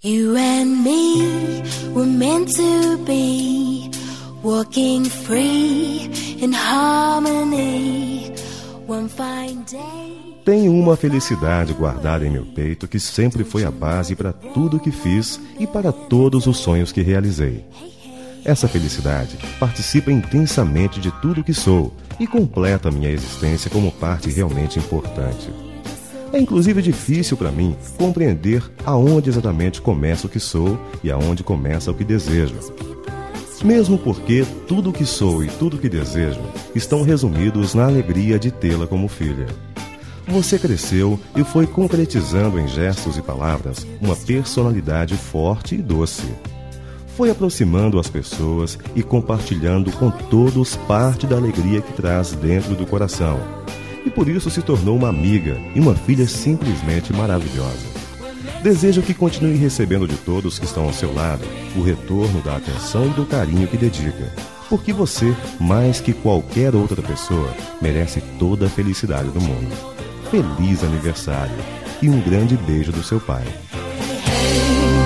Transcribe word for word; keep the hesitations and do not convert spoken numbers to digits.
You and me were meant to be, walking free in harmony, one fine day. Tenho uma felicidade guardada em meu peito que sempre foi a base para tudo que fiz e para todos os sonhos que realizei. Essa felicidade participa intensamente de tudo que sou e completa minha existência como parte realmente importante. É inclusive difícil para mim compreender aonde exatamente começa o que sou e aonde começa o que desejo. Mesmo porque tudo o que sou e tudo o que desejo estão resumidos na alegria de tê-la como filha. Você cresceu e foi concretizando em gestos e palavras uma personalidade forte e doce. Foi aproximando as pessoas e compartilhando com todos parte da alegria que traz dentro do coração. E por isso se tornou uma amiga e uma filha simplesmente maravilhosa. Desejo que continue recebendo de todos que estão ao seu lado o retorno da atenção e do carinho que dedica. Porque você, mais que qualquer outra pessoa, merece toda a felicidade do mundo. Feliz aniversário e um grande beijo do seu pai.